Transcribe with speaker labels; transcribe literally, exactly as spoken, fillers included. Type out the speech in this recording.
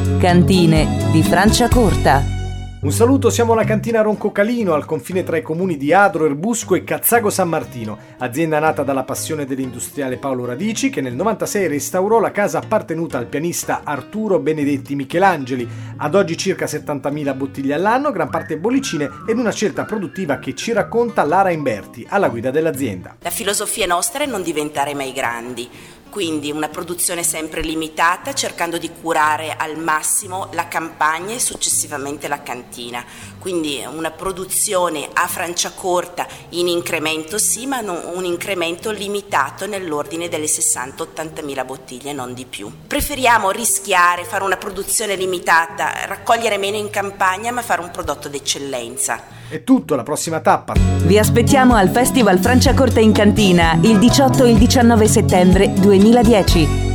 Speaker 1: Cantine di Franciacorta.
Speaker 2: Un saluto, siamo alla cantina Roncocalino, al confine tra i comuni di Adro, Erbusco e Cazzago San Martino, azienda nata dalla passione dell'industriale Paolo Radici, che nel novantasei restaurò la casa appartenuta al pianista Arturo Benedetti Michelangeli. Ad oggi circa settantamila bottiglie all'anno, gran parte bollicine, ed una scelta produttiva che ci racconta Lara Imberti, alla guida dell'azienda.
Speaker 3: La filosofia nostra è non diventare mai grandi. Quindi una produzione sempre limitata, cercando di curare al massimo la campagna e successivamente la cantina. Quindi una produzione a Franciacorta in incremento sì, ma non un incremento limitato nell'ordine delle sessanta ottantamila bottiglie, non di più. Preferiamo rischiare, fare una produzione limitata, raccogliere meno in campagna, ma fare un prodotto d'eccellenza.
Speaker 2: È tutto, la prossima tappa.
Speaker 1: Vi aspettiamo al Festival Franciacorta in cantina il diciotto e il diciannove settembre duemiladieci.